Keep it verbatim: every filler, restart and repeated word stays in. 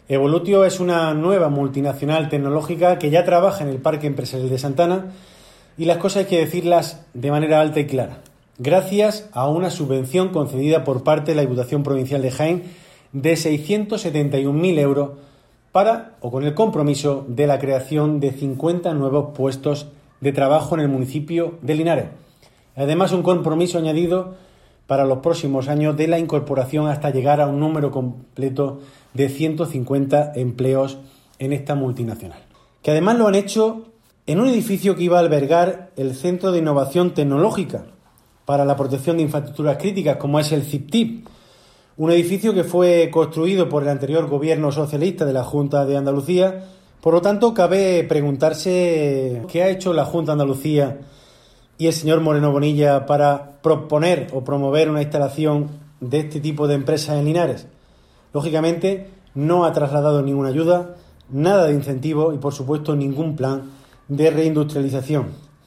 Evolutio es una nueva multinacional tecnológica que ya trabaja en el Parque Empresarial de Santana y las cosas hay que decirlas de manera alta y clara. Gracias a una subvención concedida por parte de la Diputación Provincial de Jaén de seiscientos setenta y un mil euros para o con el compromiso de la creación de cincuenta nuevos puestos de trabajo en el municipio de Linares. Además, un compromiso añadido para los próximos años de la incorporación hasta llegar a un número completo de ciento cincuenta empleos en esta multinacional. Que además lo han hecho en un edificio que iba a albergar el Centro de Innovación Tecnológica para la protección de infraestructuras críticas, como es el CIPTIP, un edificio que fue construido por el anterior gobierno socialista de la Junta de Andalucía. Por lo tanto, cabe preguntarse qué ha hecho la Junta de Andalucía y el señor Moreno Bonilla para proponer o promover una instalación de este tipo de empresas en Linares. Lógicamente, no ha trasladado ninguna ayuda, nada de incentivo y, por supuesto, ningún plan de reindustrialización.